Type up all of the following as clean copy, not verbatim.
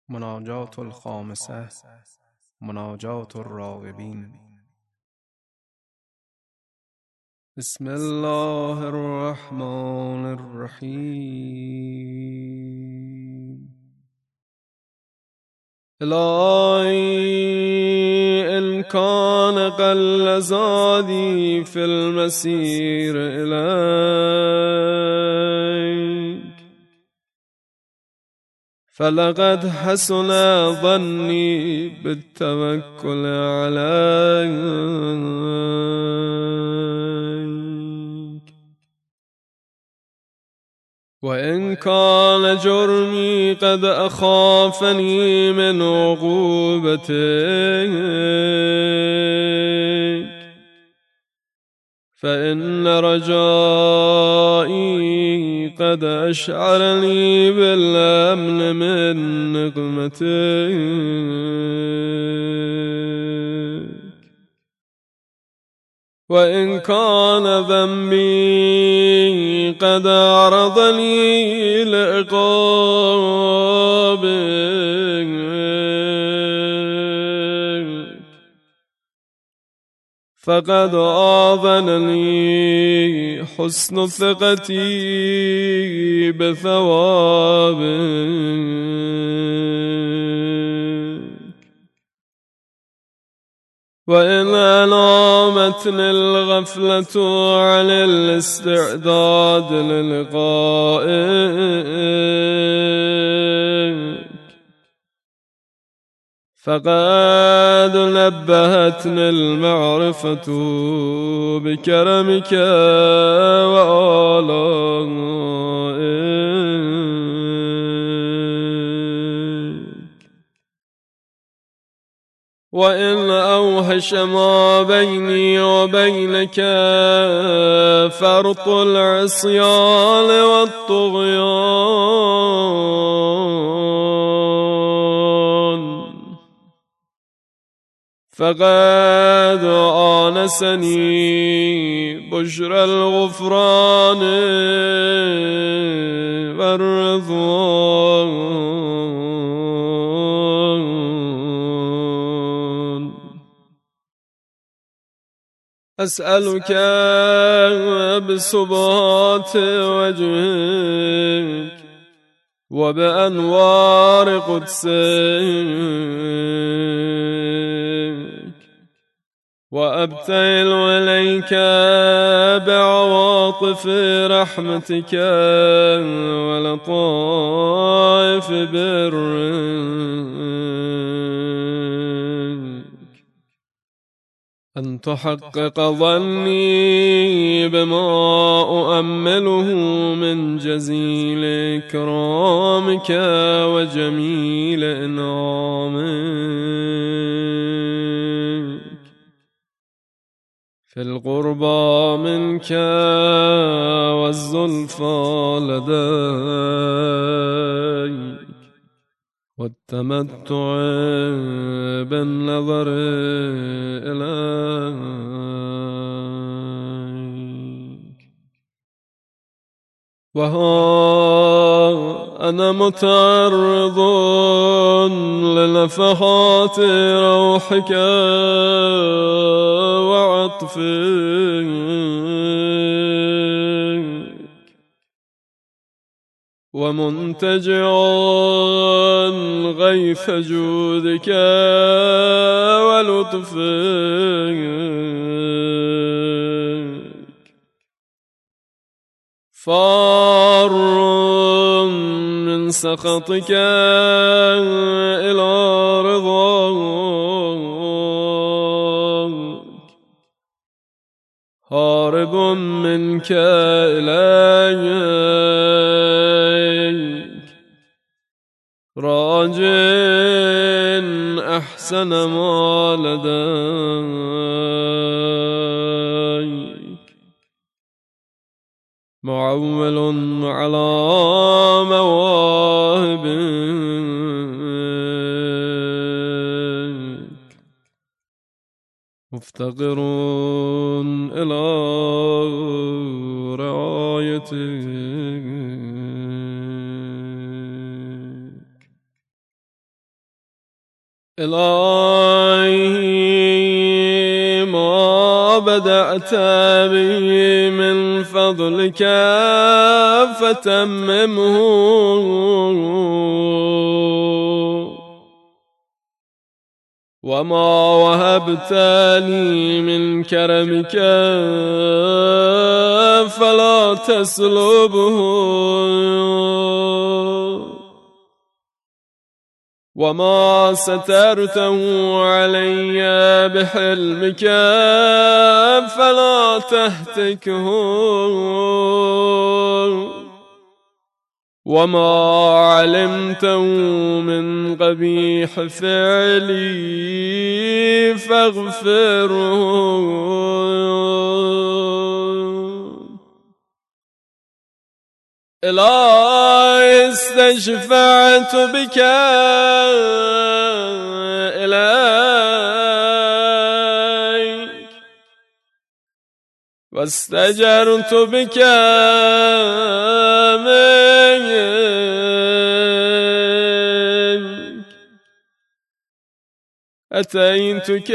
مناجات الخامسة، مناجات الراغبين. بسم الله الرحمن الرحيم. إلهي إن كان قل زادي في المسير إليك، فلقد حسن ظني بالتوكل عليك، وإن كان جرمي قد أخافني من عقوبتك، فإن رجائي قد أشعرني بالأمن من نقمتك، وإن كان ذنبي قد عرضني لعقابك، فقد آذنني حسن ثقتي بثوابك، وإن ألامتني الغفلة عن الاستعداد للقائك، فقد نبهتني المعرفة بكرمك وآلائك، وإن أوحش ما بيني وبينك فرط العصيان والطغيان، فقد آنسني بشرى الغفران والرضوان. أسألك بسبات وجهك وبأنوار قدسك، وأبتهل إليك بعواطف رحمتك ولطائف برك، أن تحقق ظني بما أؤمله من جزيل إكرامك وجميل إنعامك في القربى منك والزلفى لديك والتمتع بالنظر إليك. وها أنا متعرض لنفحات روحك وعطفك، ومنتجع غيث جودك ولطفك، فار من سخطك إلى رضاك، هارب منك إليك، راج أحسن ما لديك، معول على مواهبك، مفتقر إلى رعايتك. إلهي ما بدأت به من فضلك فتممه، وما وهبت لي من كرمك فلا تسلبه، وما سترته علي بحلمك فلا تهتكه، وما علمته من قبيح فعلي فاغفره. إلهي استشفعت بك إليك، واستجرت بك منك، أتيتك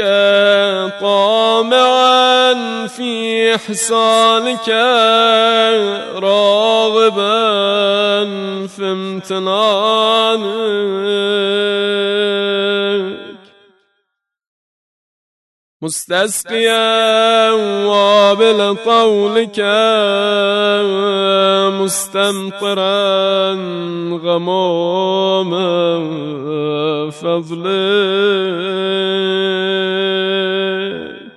طامعا في إحسانك راغبا في امتنانك، مستسقيا وابل طولك مستمطرا غمام فضلك،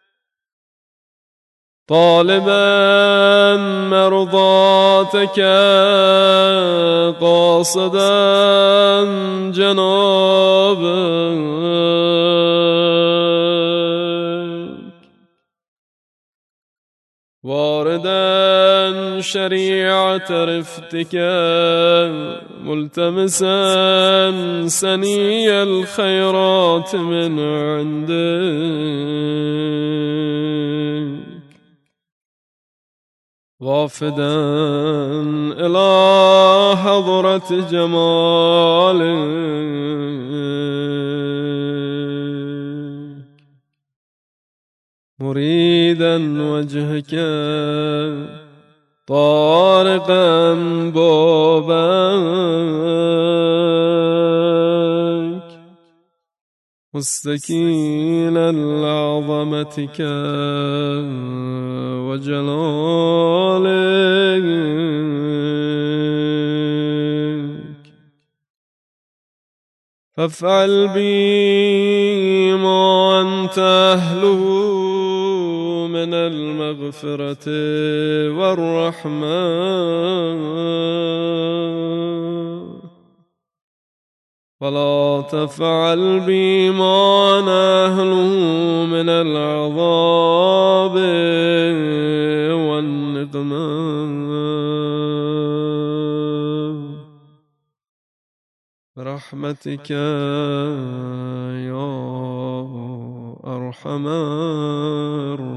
طالبا مرضاتك قاصدا جنابك، واردا شريعة رفتك ملتمسا سني الخيرات من عندك، وافدا إلى حضرة جمالك، مريدا وجهك طارقا بابك، مستكينا لعظمتك وجلالك، فافعل بي ما أنت أهله من المغفرة والرحمة، ولا تفعل بي ما أنا أهله من العذاب والنقمة، برحمتك يا أرحم